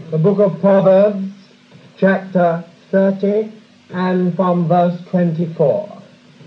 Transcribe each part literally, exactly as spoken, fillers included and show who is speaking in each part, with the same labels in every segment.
Speaker 1: the book of Proverbs, chapter thirty, and from verse twenty-four.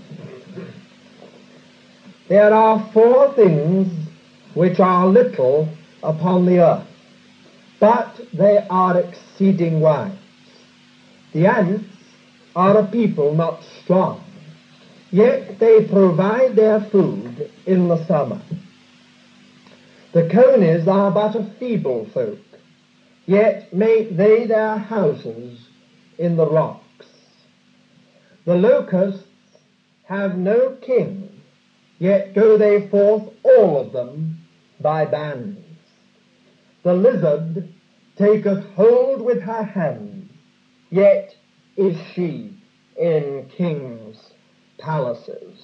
Speaker 1: There are four things which are little upon the earth, but they are exceeding wise. The ants are a people not strong, yet they provide their food in the summer. The conies are but a feeble folk, yet make they their houses in the rocks. The locusts have no king, yet go they forth all of them by bands. The lizard taketh hold with her hand, yet is she in kings' palaces.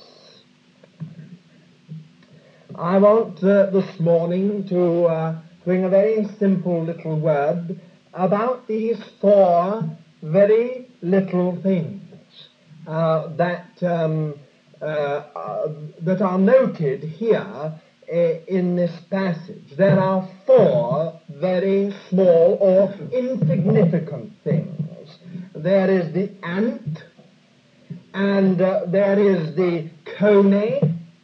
Speaker 1: I want uh, this morning to uh, bring a very simple little word about these four very little things uh, that um, uh, uh, that are noted here uh, in this passage. There are four very small or insignificant things. There is the ant, and uh, there is the coney,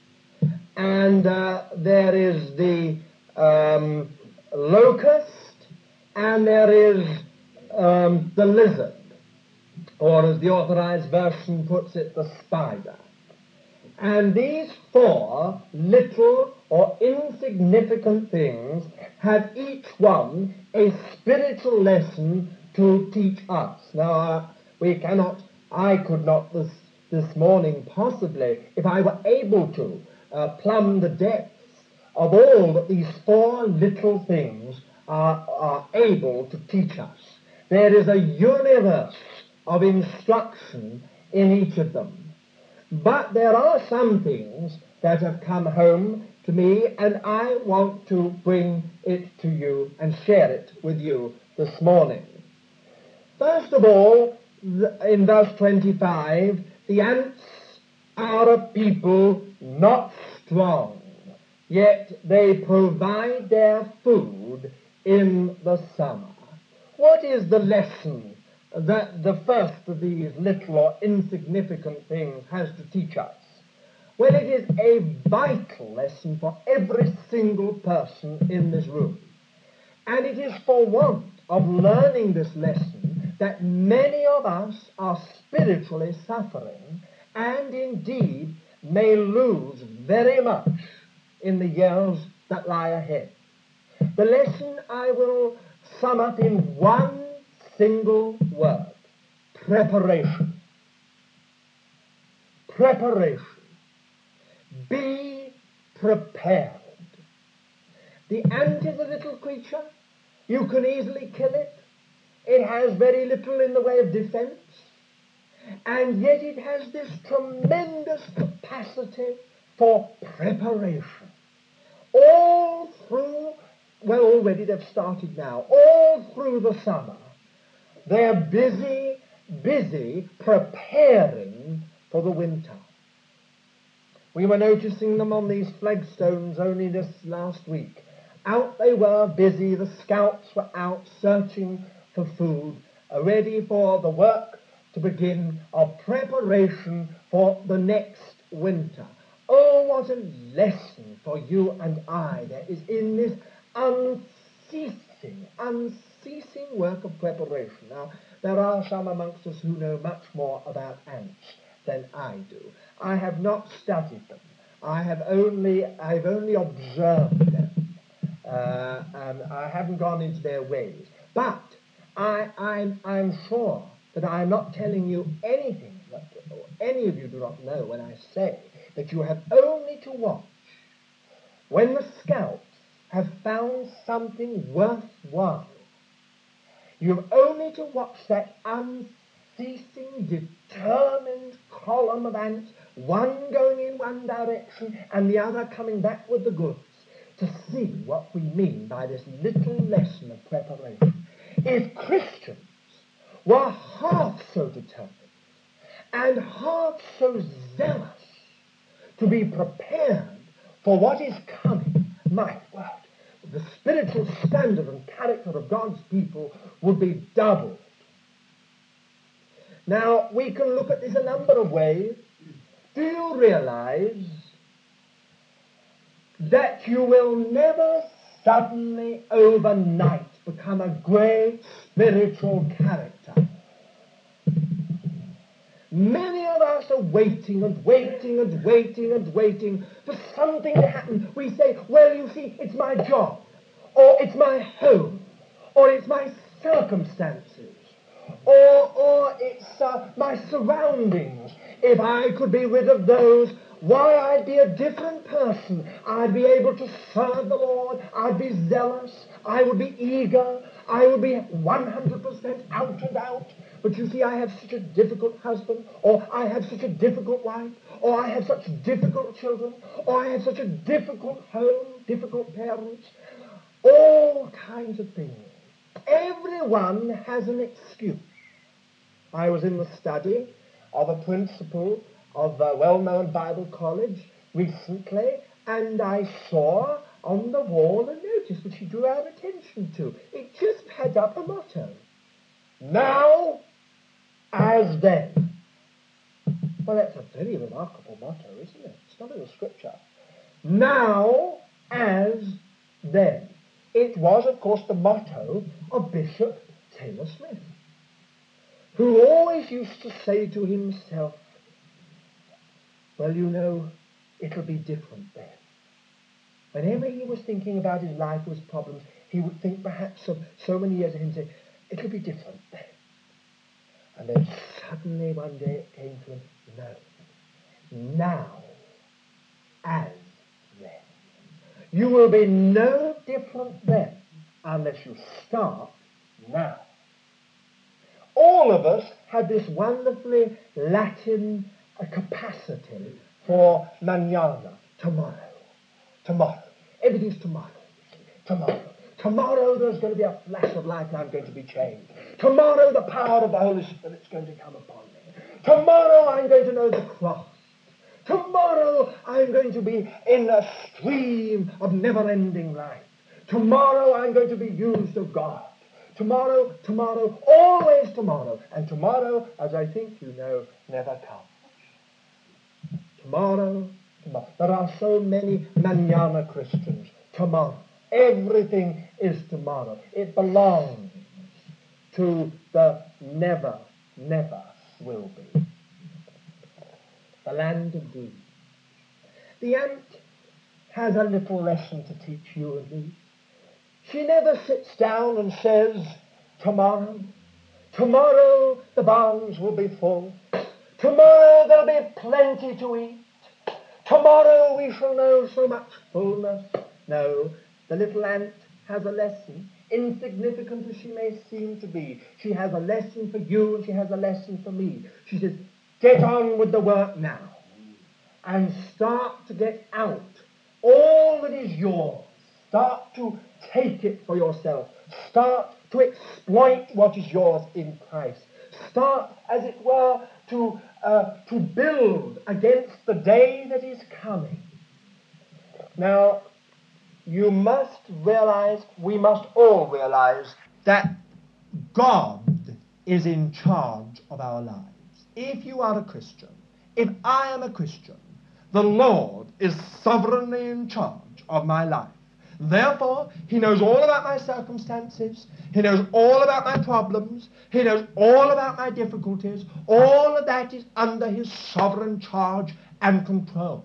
Speaker 1: and uh, there is the um, locust, and there is um, the lizard, or as the Authorized Version puts it, the spider. And these four little or insignificant things have each one a spiritual lesson to teach us. Now, uh, we cannot, I could not this, this morning possibly, if I were able to, uh, plumb the depths of all that these four little things are, are able to teach us. There is a universe of instruction in each of them. But there are some things that have come home to me, and I want to bring it to you and share it with you this morning. First of all, in verse twenty-five, the ants are a people not strong, yet they provide their food in the summer. What is the lesson that the first of these little or insignificant things has to teach us? Well, it is a vital lesson for every single person in this room. And it is for want of learning this lesson that many of us are spiritually suffering, and indeed may lose very much in the years that lie ahead. The lesson I will sum up in one single word: preparation. Preparation. Be prepared. The ant is a little creature. You can easily kill it. It has very little in the way of defense. And yet it has this tremendous capacity for preparation. All through, well, already they've started now, all through the summer, they're busy, busy preparing for the winter. We were noticing them on these flagstones only this last week. Out they were, busy. The scouts were out searching for food, ready for the work to begin of preparation for the next winter. Oh, what a lesson for you and I there is in this unceasing, unceasing work of preparation. Now, there are some amongst us who know much more about ants than I do. I have not studied them. I have only, I've only observed them. Uh, and I haven't gone into their ways. But I, I'm, I'm sure that I'm not telling you anything that any of you do not know when I say that you have only to watch when the scouts have found something worthwhile. You have only to watch that unceasing, determined column of ants, one going in one direction and the other coming back with the goods, to see what we mean by this little lesson of preparation. If Christians were half so determined and half so zealous to be prepared for what is coming, my word, the spiritual standard and character of God's people would be doubled. Now, we can look at this a number of ways. Do you realize that you will never suddenly, overnight, become a great spiritual character? Many of us are waiting and waiting and waiting and waiting for something to happen. We say, well, you see, it's my job, or it's my home, or it's my circumstances, or, or it's uh, my surroundings. If I could be rid of those, why, I'd be a different person. I'd be able to serve the Lord. I'd be zealous. I would be eager. I would be one hundred percent out and out. But you see, I have such a difficult husband, or I have such a difficult wife, or I have such difficult children, or I have such a difficult home, difficult parents, all kinds of things. Everyone has an excuse. I was in the study of a principal of a well-known Bible college recently, and I saw on the wall a notice which he drew our attention to. It just had up a motto: now as then. Well, that's a very remarkable motto, isn't it? It's not in the scripture. Now as then. It was, of course, the motto of Bishop Taylor Smith, who always used to say to himself, well, you know, it'll be different then. Whenever he was thinking about his life or his problems, he would think perhaps of so many years ahead and say, it'll be different then. And then suddenly one day it came to him, no, now, as then. You will be no different then unless you start now. All of us have this wonderfully Latin uh, capacity for manana, tomorrow, tomorrow. Everything's tomorrow, tomorrow. Tomorrow there's going to be a flash of light and I'm going to be changed. Tomorrow the power of the Holy Spirit's going to come upon me. Tomorrow I'm going to know the cross. Tomorrow I'm going to be in a stream of never-ending life. Tomorrow I'm going to be used of God. Tomorrow, tomorrow, always tomorrow. And tomorrow, as I think you know, never comes. Tomorrow, tomorrow. There are so many manana Christians. Tomorrow. Everything is tomorrow. It belongs to the never, never will be. The land of dreams. The ant has a little lesson to teach you and me. She never sits down and says, tomorrow, tomorrow the barns will be full. Tomorrow there'll be plenty to eat. Tomorrow we shall know so much fullness. No, the little ant has a lesson, insignificant as she may seem to be. She has a lesson for you and she has a lesson for me. She says, get on with the work now and start to get out all that is yours. Start to take it for yourself. Start to exploit what is yours in Christ. Start, as it were, to, uh, to build against the day that is coming. Now, you must realize, we must all realize, that God is in charge of our lives. If you are a Christian, if I am a Christian, the Lord is sovereignly in charge of my life. Therefore, he knows all about my circumstances. He knows all about my problems. He knows all about my difficulties. All of that is under his sovereign charge and control.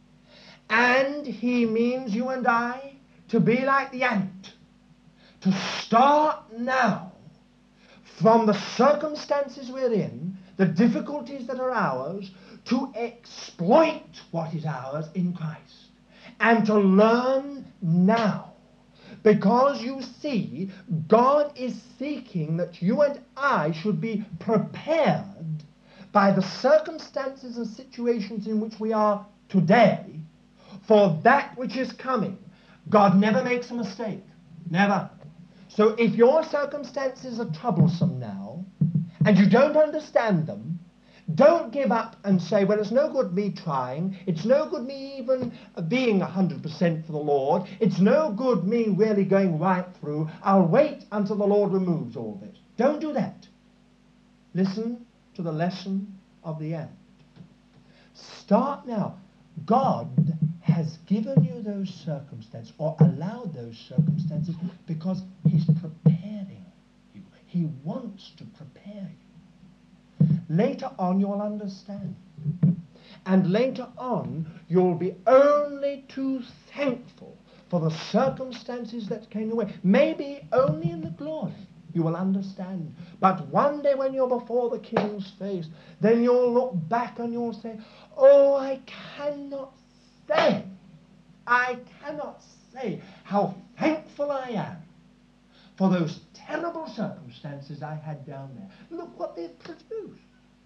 Speaker 1: And he means you and I to be like the ant, to start now from the circumstances we're in, the difficulties that are ours, to exploit what is ours in Christ. And to learn now. Because you see, God is seeking that you and I should be prepared by the circumstances and situations in which we are today for that which is coming. God never makes a mistake. Never. So if your circumstances are troublesome now, and you don't understand them, Don't give up and say, well, it's no good me trying. It's no good me even being one hundred percent for the Lord. It's no good me really going right through. I'll wait until the Lord removes all this. Don't do that. Listen to the lesson of the end. Start now. God has given you those circumstances, or allowed those circumstances, because he's preparing you. He wants to prepare you. Later on you'll understand. And later on you'll be only too thankful for the circumstances that came your way. Maybe only in the glory you will understand. But one day when you're before the King's face, then you'll look back and you'll say, oh, I cannot say, I cannot say how thankful I am for those terrible circumstances I had down there. Look what they've produced.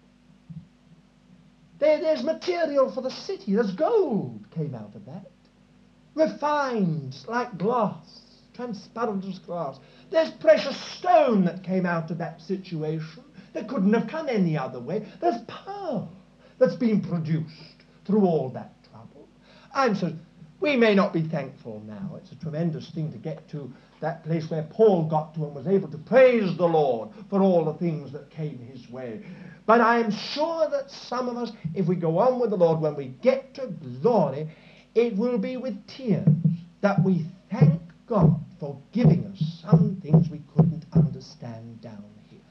Speaker 1: There, there's material for the city. There's gold came out of that. Refined like glass, transparent as glass. There's precious stone that came out of that situation that couldn't have come any other way. There's pearl that's been produced through all that trouble. I'm so, we may not be thankful now. It's a tremendous thing to get to that place where Paul got to and was able to praise the Lord for all the things that came his way. But I am sure that some of us, if we go on with the Lord, when we get to glory, it will be with tears that we thank God for giving us some things we couldn't understand down here.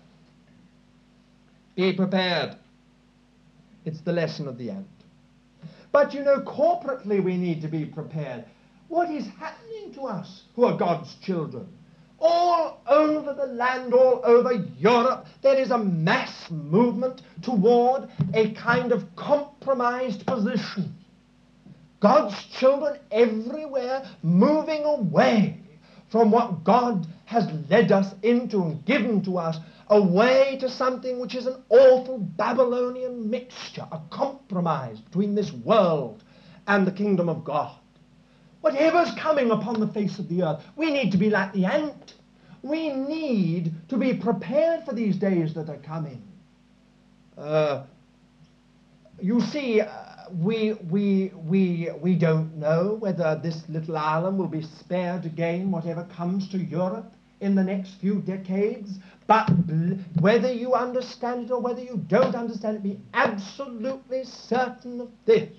Speaker 1: Be prepared. It's the lesson of the end. But you know, corporately we need to be prepared. What is happening to us who are God's children? All over the land, all over Europe, there is a mass movement toward a kind of compromised position. God's children everywhere moving away from what God has led us into and given to us, away to something which is an awful Babylonian mixture, a compromise between this world and the kingdom of God. Whatever's coming upon the face of the earth, we need to be like the ant. We need to be prepared for these days that are coming. Uh, you see, uh, we, we, we, we don't know whether this little island will be spared again, whatever comes to Europe in the next few decades. But whether you understand it or whether you don't understand it, be absolutely certain of this: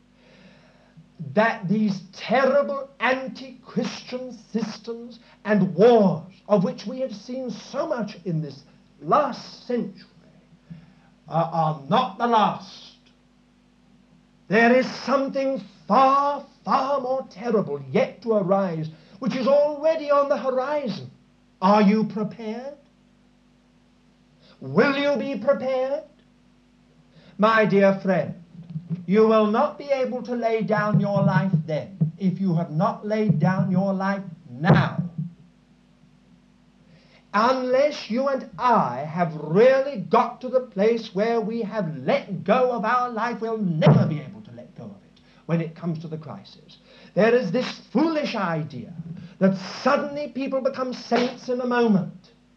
Speaker 1: that these terrible anti-Christian systems and wars, of which we have seen so much in this last century, uh, are not the last. There is something far, far more terrible yet to arise, which is already on the horizon. Are you prepared? Will you be prepared? My dear friend, you will not be able to lay down your life then if you have not laid down your life now. Unless you and I have really got to the place where we have let go of our life, we'll never be able to let go of it when it comes to the crisis. There is this foolish idea that suddenly people become saints in a moment.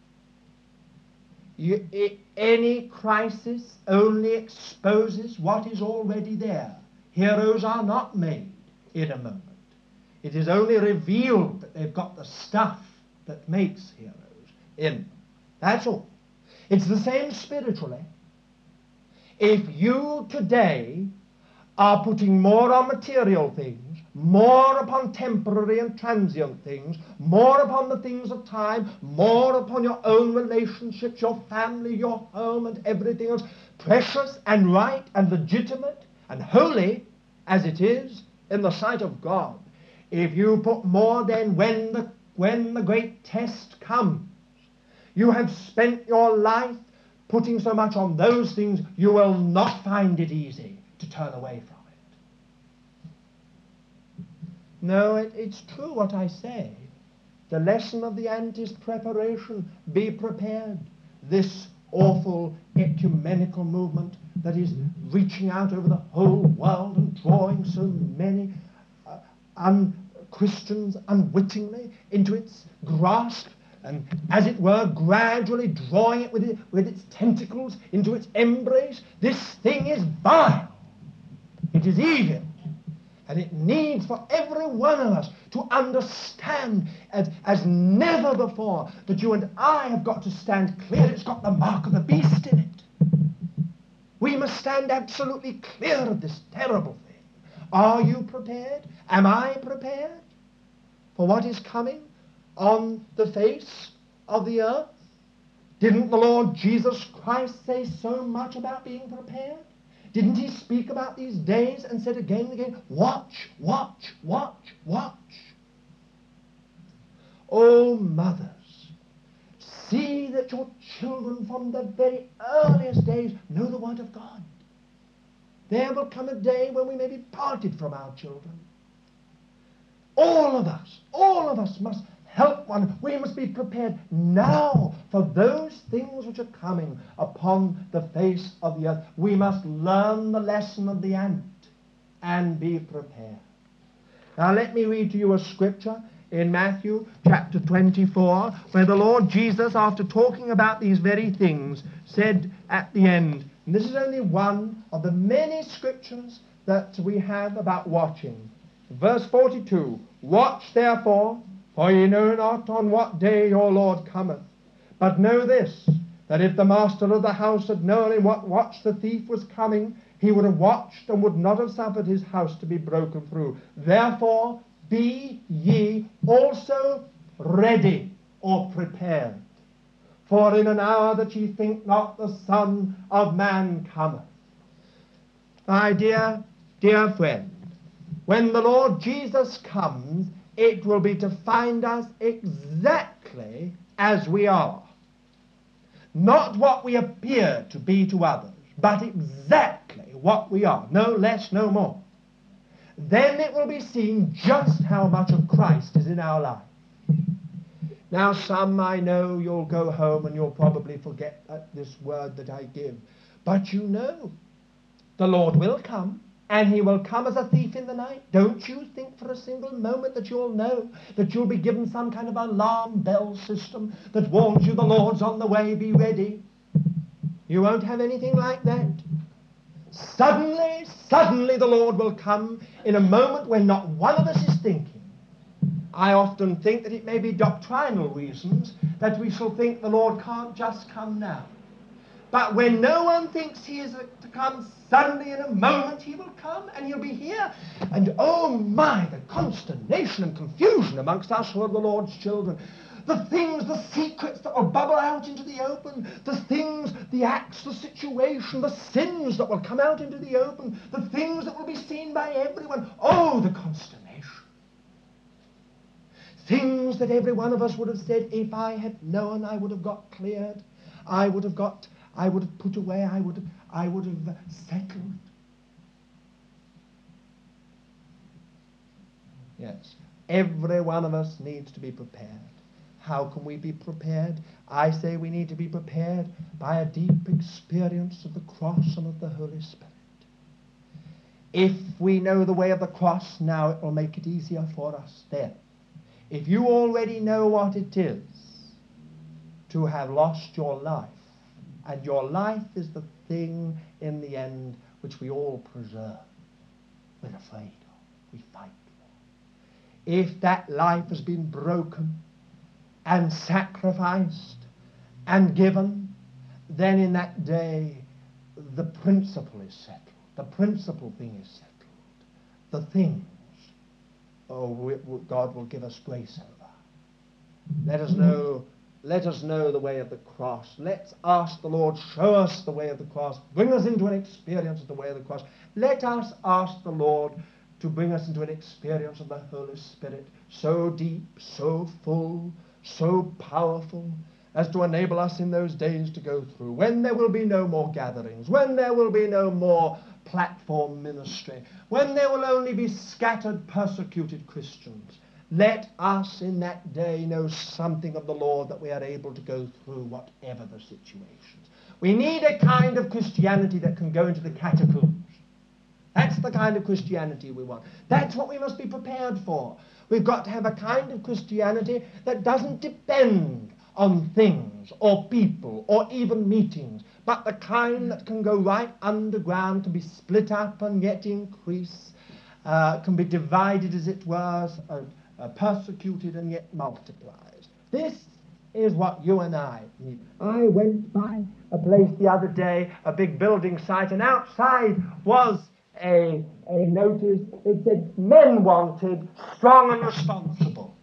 Speaker 1: You, it, any crisis only exposes what is already there. Heroes are not made in a moment. It is only revealed that they've got the stuff that makes heroes in them. That's all. It's the same spiritually. If you today are putting more on material things, more upon temporary and transient things, more upon the things of time, more upon your own relationships, your family, your home, and everything else, precious and right and legitimate and holy as it is in the sight of God, if you put more, then when the, when the great test comes, you have spent your life putting so much on those things, you will not find it easy to turn away from it. No, it, it's true what I say. The lesson of the ant is preparation. Be prepared. This awful ecumenical movement that is reaching out over the whole world and drawing so many uh, un- Christians unwittingly into its grasp, and, as it were, gradually drawing it with, it with its tentacles into its embrace. This thing is vile. It is evil. And it needs for every one of us to understand as, as never before that you and I have got to stand clear. It's got the mark of the beast in it. We must stand absolutely clear of this terrible thing. Are you prepared? Am I prepared for what is coming on the face of the earth? Didn't the Lord Jesus Christ say so much about being prepared? Didn't he speak about these days and said again and again, watch, watch, watch, watch? Oh, mothers, see that your children from the very earliest days know the Word of God. There will come a day when we may be parted from our children. All of us, all of us must help one. We must be prepared now for those things which are coming upon the face of the earth. We must learn the lesson of the ant and be prepared. Now let me read to you a scripture in Matthew chapter twenty-four, where the Lord Jesus, after talking about these very things, said at the end, and this is only one of the many scriptures that we have about watching. Verse forty-two, watch therefore, for ye know not on what day your Lord cometh. But know this, that if the master of the house had known in what watch the thief was coming, he would have watched and would not have suffered his house to be broken through. Therefore be ye also ready or prepared. For in an hour that ye think not, the Son of Man cometh. My dear, dear friend, when the Lord Jesus comes, it will be to find us exactly as we are. Not what we appear to be to others, but exactly what we are, no less, no more. Then it will be seen just how much of Christ is in our life. Now some, I know, you'll go home and you'll probably forget this word that I give. But you know, the Lord will come. And he will come as a thief in the night. Don't you think for a single moment that you'll know that you'll be given some kind of alarm bell system that warns you the Lord's on the way, be ready. You won't have anything like that. Suddenly, suddenly the Lord will come in a moment when not one of us is thinking. I often think that it may be doctrinal reasons that we shall think the Lord can't just come now. But when no one thinks he is to come, suddenly in a moment he will come and he'll be here. And oh my, the consternation and confusion amongst us who are the Lord's children. The things, the secrets that will bubble out into the open. The things, the acts, the situation, the sins that will come out into the open. The things that will be seen by everyone. Oh, the consternation. Things that every one of us would have said, if I had known, I would have got cleared. I would have got... I would have put away, I would have, I would have settled. Yes, every one of us needs to be prepared. How can we be prepared? I say we need to be prepared by a deep experience of the cross and of the Holy Spirit. If we know the way of the cross now, it will make it easier for us then. If you already know what it is to have lost your life, and your life is the thing in the end which we all preserve, we're afraid of, we fight for. If that life has been broken and sacrificed and given, then in that day the principle is settled. The principal thing is settled. The things, oh, we, we, God will give us grace over. Let us know Let us know the way of the cross. Let's ask the Lord, show us the way of the cross. Bring us into an experience of the way of the cross. Let us ask the Lord to bring us into an experience of the Holy Spirit, so deep, so full, so powerful, as to enable us in those days to go through, when there will be no more gatherings, when there will be no more platform ministry, when there will only be scattered, persecuted Christians. Let us in that day know something of the Lord, that we are able to go through whatever the situations. We need a kind of Christianity that can go into the catacombs. That's the kind of Christianity we want. That's what we must be prepared for. We've got to have a kind of Christianity that doesn't depend on things or people or even meetings, but the kind that can go right underground, can be split up and yet increase, uh, can be divided, as it were, uh, uh, persecuted and yet multiplies. This is what you and I need. I went by a place the other day, a big building site, and outside was a, a notice. It said, men wanted, strong and responsible.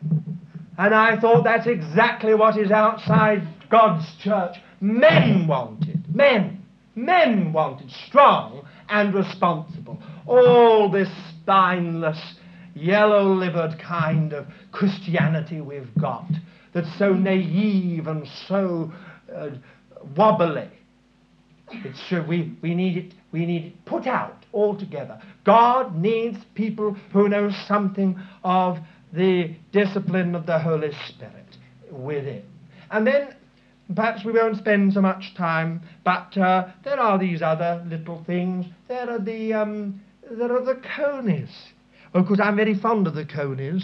Speaker 1: And I thought, that's exactly what is outside God's church. Men wanted, men, men wanted, strong and responsible. All this spineless, yellow-livered kind of Christianity we've got, that's so naive and so uh, wobbly. It's true, we, we need it, we need it put out altogether. God needs people who know something of the discipline of the Holy Spirit within. And then, perhaps we won't spend so much time, but uh, there are these other little things. There are the, um, there are the conies. Of course, I'm very fond of the conies.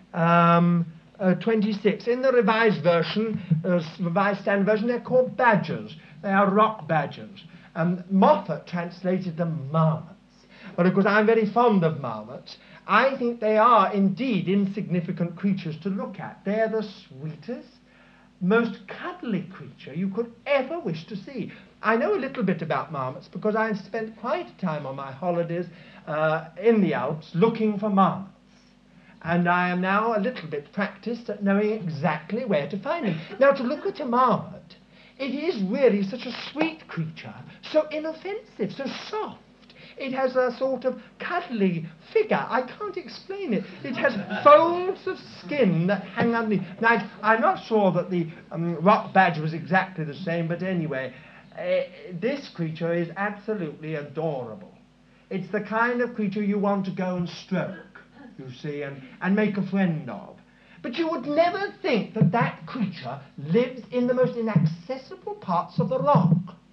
Speaker 1: Um, uh, twenty-six. In the Revised Version, uh, Revised Standard Version, they're called badgers. They are rock badgers. Um, Moffat translated them marmots. But of course, I'm very fond of marmots. I think they are indeed insignificant creatures to look at. They're the sweetest, most cuddly creature you could ever wish to see. I know a little bit about marmots because I spent quite a time on my holidays uh, in the Alps looking for marmots. And I am now a little bit practiced at knowing exactly where to find them. Now, to look at a marmot, it is really such a sweet creature, so inoffensive, so soft. It has a sort of cuddly figure. I can't explain it. It has folds of skin that hang underneath. Now, I'm not sure that the um, rock badger was exactly the same, but anyway, uh, this creature is absolutely adorable. It's the kind of creature you want to go and stroke, you see, and, and make a friend of. But you would never think that that creature lives in the most inaccessible parts of the rock.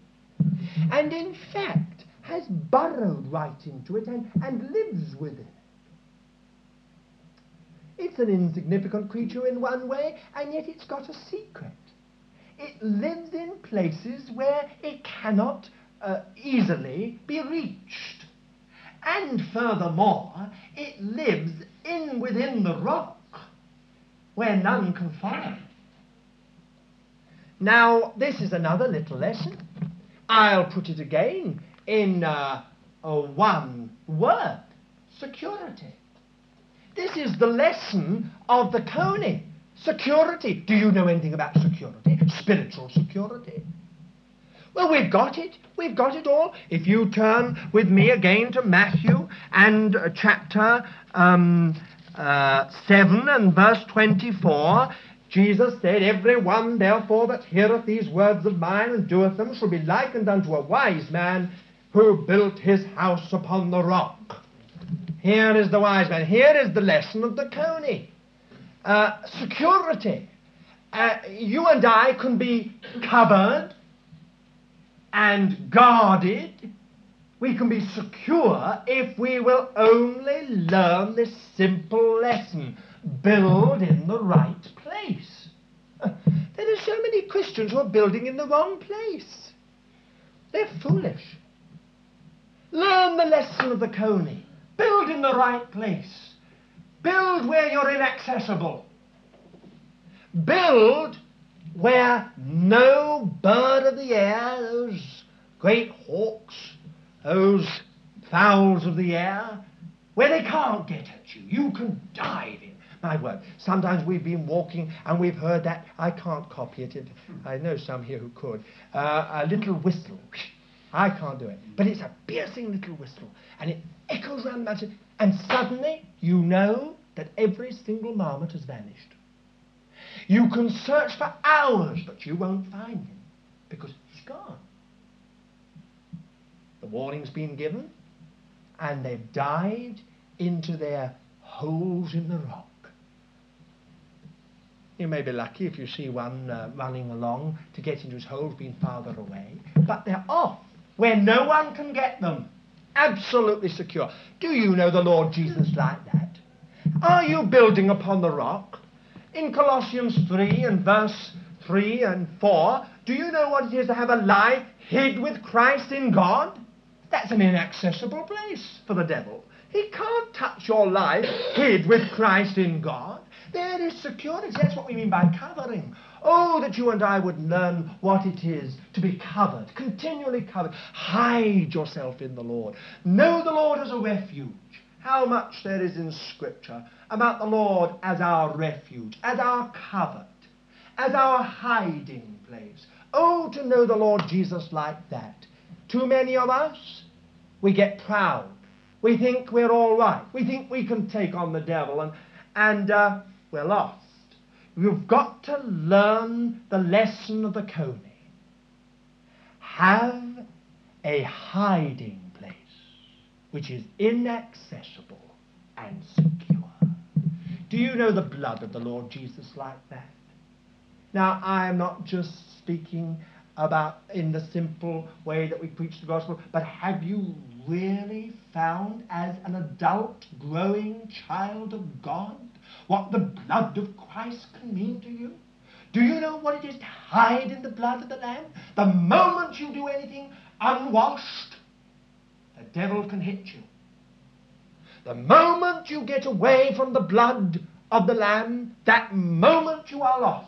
Speaker 1: And in fact, has burrowed right into it and, and lives with it. It's an insignificant creature in one way, and yet it's got a secret. It lives in places where it cannot uh, easily be reached. And furthermore, it lives in within the rock, where none can follow. Now, this is another little lesson. I'll put it again in uh, uh, one word: security. This is the lesson of the coney. Security. Do you know anything about security? Spiritual security. Well, we've got it. We've got it all. If you turn with me again to Matthew and uh, chapter um, uh, seven and verse twenty-four, Jesus said, "Every one therefore that heareth these words of mine and doeth them shall be likened unto a wise man who built his house upon the rock." Here is the wise man. Here is the lesson of the coney. Uh, security. Uh, you and I can be covered and guarded. We can be secure if we will only learn this simple lesson: build in the right place. Uh, there are so many Christians who are building in the wrong place. They're foolish. Learn the lesson of the coney. Build in the right place. Build where you're inaccessible. Build where no bird of the air, those great hawks, those fowls of the air, where they can't get at you. You can dive in. My word, sometimes we've been walking and we've heard that. I can't copy it. it I know some here who could. Uh, a little whistle. I can't do it. But it's a piercing little whistle. And it echoes around the mountain. And suddenly you know that every single marmot has vanished. You can search for hours, but you won't find him because he's gone. The warning's been given, and they've dived into their holes in the rock. You may be lucky if you see one uh, running along to get into his hole, been farther away, but they're off where no one can get them. Absolutely secure. Do you know the Lord Jesus like that? Are you building upon the rock? In Colossians three and verse three and four, do you know what it is to have a life hid with Christ in God? That's an inaccessible place for the devil. He can't touch your life hid with Christ in God. There is security. That's what we mean by covering. Oh, that you and I would learn what it is to be covered, continually covered. Hide yourself in the Lord. Know the Lord as a refuge. How much there is in Scripture about the Lord as our refuge, as our covert, as our hiding place. Oh, to know the Lord Jesus like that. Too many of us, we get proud. We think we're all right. We think we can take on the devil, and, and uh, we're lost. You've got to learn the lesson of the coney. Have a hiding place which is inaccessible and secure. Do you know the blood of the Lord Jesus like that? Now, I am not just speaking about in the simple way that we preach the gospel, but have you really found as an adult, growing child of God what the blood of Christ can mean to you? Do you know what it is to hide in the blood of the Lamb? The moment you do anything unwashed, the devil can hit you. The moment you get away from the blood of the Lamb, that moment you are lost.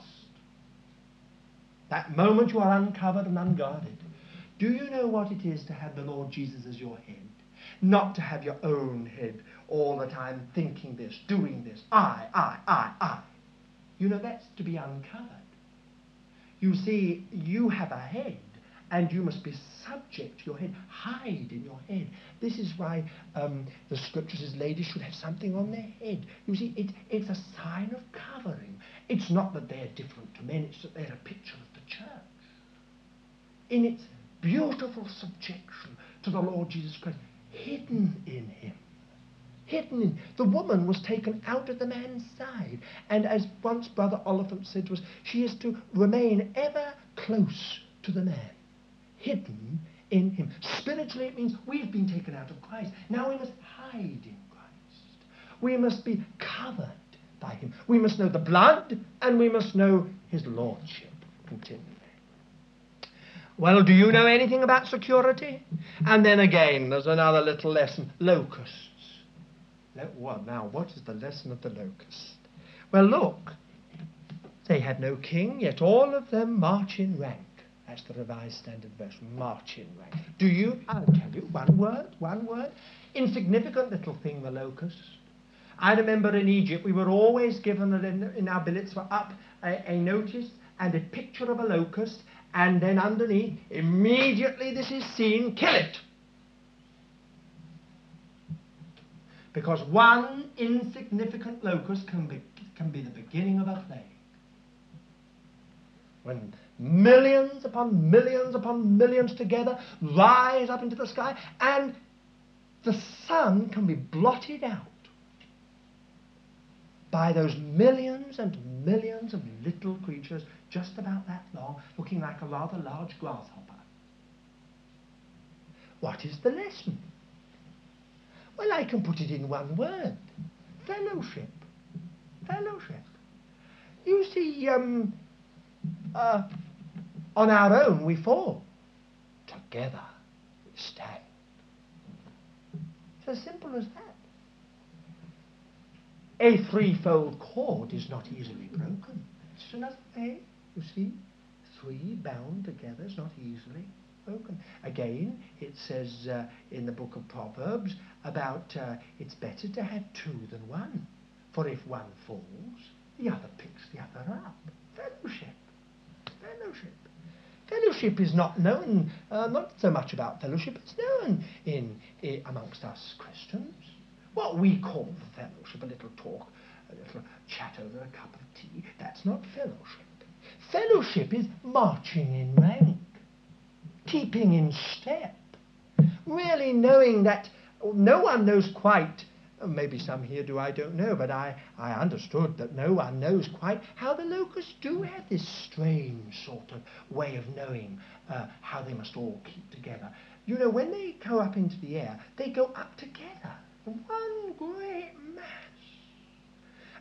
Speaker 1: That moment you are uncovered and unguarded. Do you know what it is to have the Lord Jesus as your head? Not to have your own head all the time thinking this, doing this, I, I, I, I. You know, that's to be uncovered. You see, you have a head, and you must be subject to your head. Hide in your head. This is why um, the Scripture says ladies should have something on their head. You see, it, it's a sign of covering. It's not that they're different to men, it's that they're a picture of the church. In its beautiful subjection to the Lord Jesus Christ, hidden in him. Hidden in. The woman was taken out of the man's side. And as once Brother Oliphant said to us, she is to remain ever close to the man. Hidden in him. Spiritually, it means we've been taken out of Christ. Now we must hide in Christ. We must be covered by him. We must know the blood, and we must know his lordship continually. Well, do you know anything about security? And then again, there's another little lesson. Locusts. Well, now, what is the lesson of the locust? Well, look. They had no king, yet all of them march in rank. That's the Revised Standard Version. March in rank. Do you? I'll tell you. One word. One word. Insignificant little thing, the locust. I remember in Egypt, we were always given, in, in our billets were up a, a notice and a picture of a locust, and then underneath, immediately this is seen, kill it. Because one insignificant locust can be, can be the beginning of a plague. When millions upon millions upon millions together rise up into the sky, and the sun can be blotted out by those millions and millions of little creatures just about that long, looking like a rather large grasshopper. What is the lesson? Well, I can put it in one word. Fellowship. Fellowship. You see, um, uh, on our own we fall. Together we stand. It's as simple as that. A threefold cord is not easily broken. It's another way, you see. Three bound together is not easily broken. Again, it says uh, in the book of Proverbs about uh, it's better to have two than one. For if one falls, the other picks the other up. Fellowship. Fellowship. Fellowship is not known, uh, not so much about fellowship, it's known in, in amongst us Christians. What we call fellowship, a little talk, a little chat over a cup of tea, that's not fellowship. Fellowship is marching in rank, keeping in step, really knowing that no one knows quite, maybe some here do, I don't know, but I, I understood that no one knows quite how the locusts do have this strange sort of way of knowing uh, how they must all keep together. You know, when they go up into the air, they go up together. One great mass.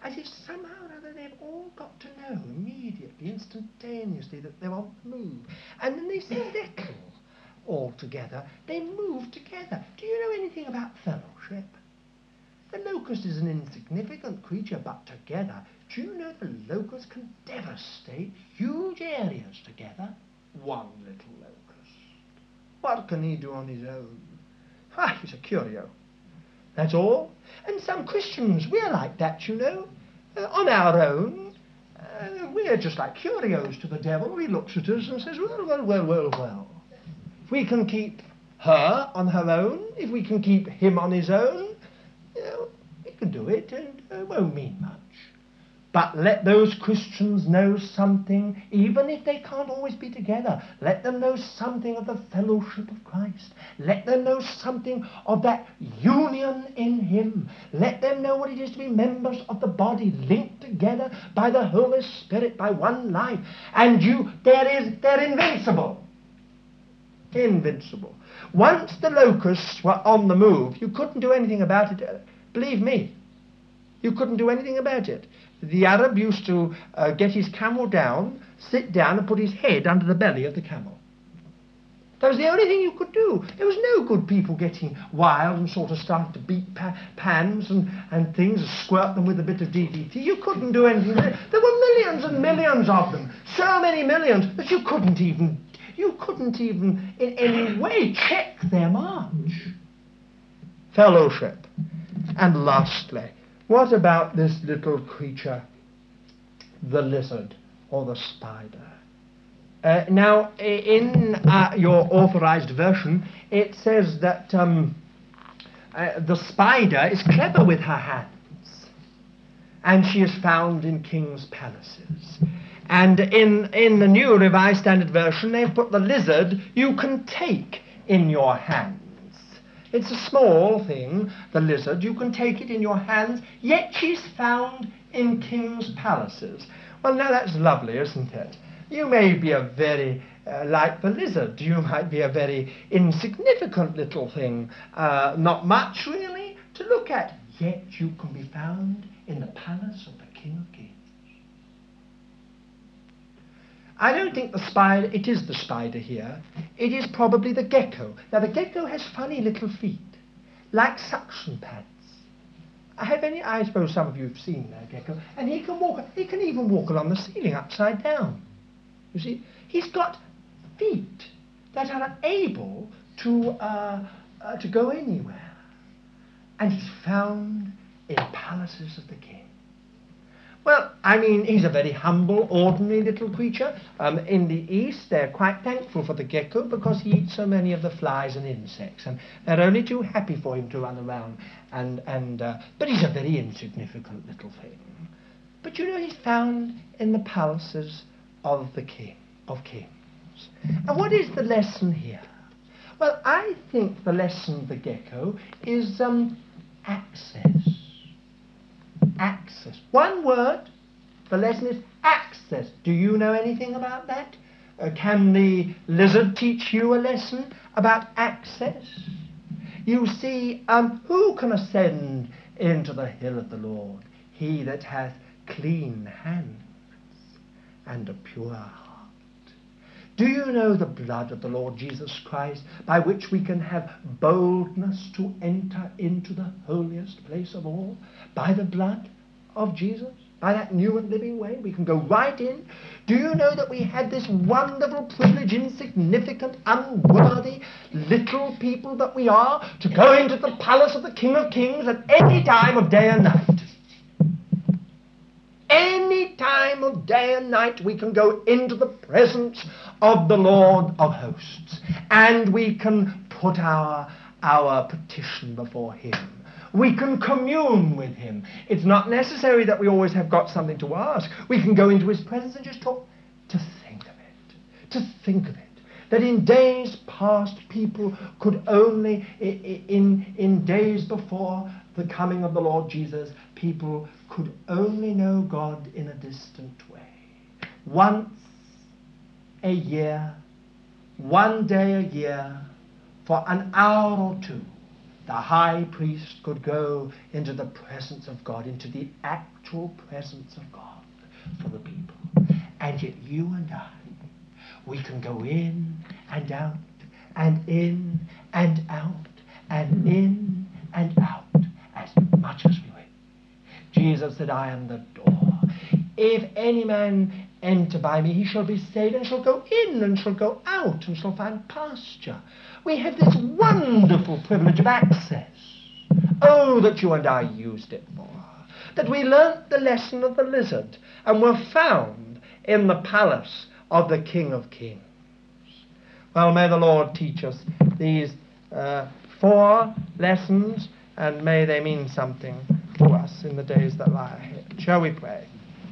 Speaker 2: as if somehow or other they've all got to know immediately, instantaneously, that they're on the move. And then they settle all together. They move together. Do you know anything about fellowship? The locust is an insignificant creature, but together, do you know the locust can devastate huge areas together? One little locust. What can he do on his own? Ah, he's a curio. That's all. And some Christians, we're like that, you know. Uh, on our own, uh, we're just like curios to the devil. He looks at us and says, well, well, well, well, well. If we can keep her on her own, if we can keep him on his own, you know, we can do it, and it won't mean much. But let those Christians know something, even if they can't always be together. Let them know something of the fellowship of Christ. Let them know something of that union in him. Let them know what it is to be members of the body, linked together by the Holy Spirit, by one life. And you, there is, they're invincible. Invincible. Once the locusts were on the move, you couldn't do anything about it. Believe me, you couldn't do anything about it. The Arab used to uh, get his camel down, sit down and put his head under the belly of the camel. That was the only thing you could do. There was no good people getting wild and sort of starting to beat pa pans and, and things and squirt them with a bit of D D T. You couldn't do anything. There were millions and millions of them. So many millions that you couldn't even, you couldn't even in any way check their march. Fellowship. And lastly, what about this little creature, the lizard or the spider? Uh, now, in uh, your authorized version, it says that um, uh, the spider is clever with her hands, and she is found in kings' palaces. And in, in the New Revised Standard Version, they've put the lizard you can take in your hands. It's a small thing, the lizard. You can take it in your hands, yet she's found in kings' palaces. Well, now that's lovely, isn't it? You may be a very, uh, like the lizard, you might be a very insignificant little thing, uh, not much really to look at, yet you can be found in the palace of the King of Kings. I don't think the spider, it is the spider here, it is probably the gecko. Now the gecko has funny little feet, like suction pads. I have any, I suppose some of you have seen that gecko, and he can walk, he can even walk along the ceiling upside down. You see, he's got feet that are able to, uh, uh, to go anywhere. And he's found in palaces of the king. Well, I mean, he's a very humble, ordinary little creature. Um, in the East, they're quite thankful for the gecko because he eats so many of the flies and insects, and they're only too happy for him to run around. And, and, uh, but he's a very insignificant little thing. But you know, he's found in the palaces of the king, of kings. And what is the lesson here? Well, I think the lesson of the gecko is um, access. Access. One word, the lesson is access. Do you know anything about that? Uh, can the lizard teach you a lesson about access? You see, um, who can ascend into the hill of the Lord? He that hath clean hands and a pure heart. Do you know the blood of the Lord Jesus Christ, by which we can have boldness to enter into the holiest place of all? By the blood of Jesus, by that new and living way, we can go right in. Do you know that we had this wonderful privilege, insignificant, unworthy, little people that we are, to go into the palace of the King of Kings at any time of day and night? Any time of day and night we can go into the presence of the Lord of hosts, and we can put our, our petition before him. We can commune with him. It's not necessary that we always have got something to ask. We can go into his presence and just talk. To think of it. To think of it. That in days past people could only, in, in days before the coming of the Lord Jesus, people could only know God in a distant way. Once a year, one day a year, for an hour or two, the high priest could go into the presence of God, into the actual presence of God for the people. And yet you and I, we can go in and out, and in and out, and in and out, as much as we will. Jesus said, I am the door. If any man enter by me, he shall be saved, and shall go in, and shall go out, and shall find pasture. We have this wonderful privilege of access. Oh, that you and I used it more. That we learnt the lesson of the lizard, and were found in the palace of the King of Kings. Well, may the Lord teach us these uh, four lessons, and may they mean something to us in the days that lie ahead. Shall we pray?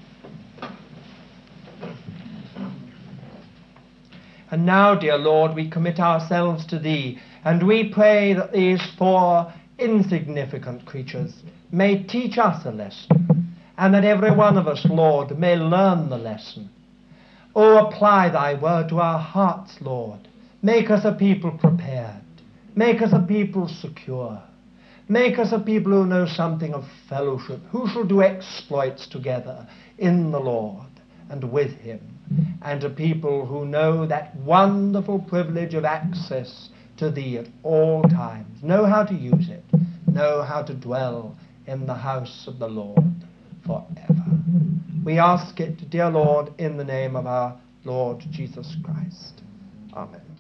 Speaker 2: And now, dear Lord, we commit ourselves to Thee, and we pray that these four insignificant creatures may teach us a lesson, and that every one of us, Lord, may learn the lesson. Oh, apply Thy word to our hearts, Lord. Make us a people prepared. Make us a people secure. Make us a people who know something of fellowship, who shall do exploits together in the Lord and with Him, and a people who know that wonderful privilege of access to Thee at all times, know how to use it, know how to dwell in the house of the Lord forever. We ask it, dear Lord, in the name of our Lord Jesus Christ. Amen.